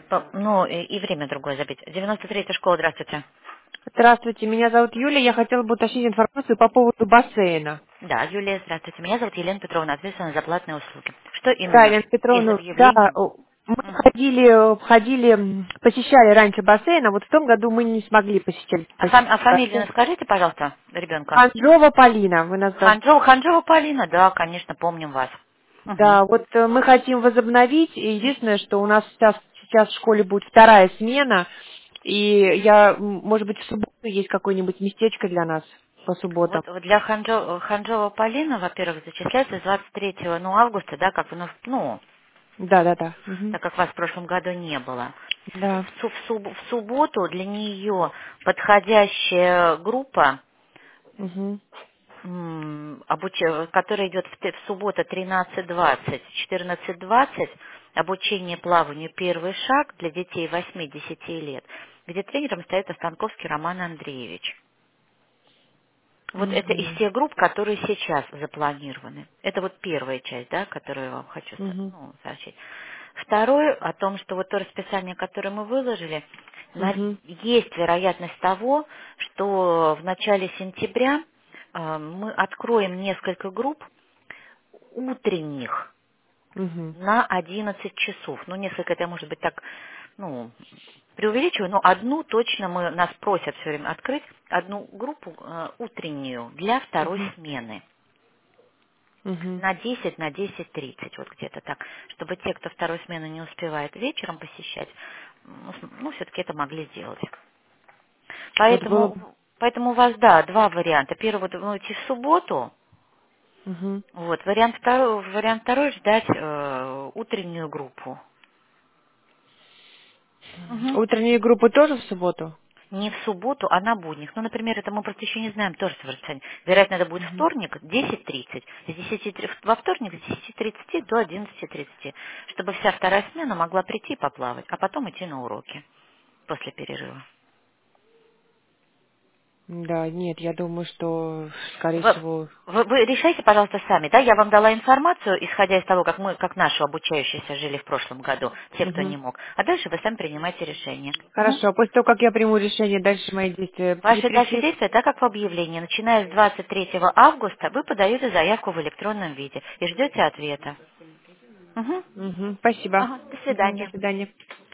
Ну, и время другое забить. 93-я школа, здравствуйте. Здравствуйте, меня зовут Юлия. Я хотела бы уточнить информацию по поводу бассейна. Да, Юлия, здравствуйте. Меня зовут Елена Петровна, ответственна за платные услуги. Что Да, именно Елена из Петровна, да, объявлений? мы Мгм. ходили, посещали раньше бассейн, а вот в том году мы не смогли А посетить фамилию бассейн. скажите, пожалуйста, ребенка. Ханжова Полина, вы нас Ханжова Полина, да, конечно, помним вас. Мгм. Да, вот мы хотим возобновить, и единственное, что у нас сейчас в школе будет вторая смена, и может быть, в субботу есть какое-нибудь местечко для нас по субботам. Вот для Ханжова Полина, во-первых, зачисляется с 23 августа, да, как ну, Да, да, да. Мгм. так как вас в прошлом году не было. Да. В субботу для нее подходящая группа, Мгм. которая идет в субботу 13:20, 14:20, обучение плаванию «Первый шаг» для детей 8-10 лет, где тренером стоит Останковский Роман Андреевич. Вот это из Мгм. тех групп, которые сейчас запланированы. Это вот первая часть, да, которую я вам хочу Мгм. сообщить. Второе, о том, что вот то расписание, которое мы выложили, Мгм. есть вероятность того, что в начале сентября мы откроем несколько групп утренних Мгм. на 11 часов. Ну, несколько, это может быть так, ну, преувеличиваю, но одну точно нас просят все время открыть, одну группу утреннюю для второй Мгм. смены. Мгм. На 10, на 10:30, вот где-то так, чтобы те, кто вторую смену не успевает вечером посещать, ну, все-таки это могли сделать. Вот было Поэтому, бы. поэтому у вас, да, два варианта. Первый, вот, идти в субботу, Мгм. вот, вариант второй ждать утреннюю группу. Мгм. Утреннюю группу тоже в субботу? Не в субботу, а на будних. Ну, например, это мы просто еще не знаем тоже в расписании. Вероятно, это будет Мгм. вторник, 10:30. Во вторник с 10:30 до 11:30, чтобы вся вторая смена могла прийти и поплавать, а потом идти на уроки после перерыва. Да, нет, я думаю, что, скорее Вы, всего. вы решайте, пожалуйста, сами, да? Я вам дала информацию, исходя из того, как наши обучающиеся жили в прошлом году, те, кто не Мгм. мог. А дальше вы сами принимаете решение. Мгм. Хорошо, после того, как я приму решение, дальше мои действия Ваши дальше прекратить. действия, так как в объявлении, начиная с 23 августа, вы подаете заявку в электронном виде и ждете ответа. Мгм. Мгм. Спасибо. Ага, до Мгм. До свидания. свидания.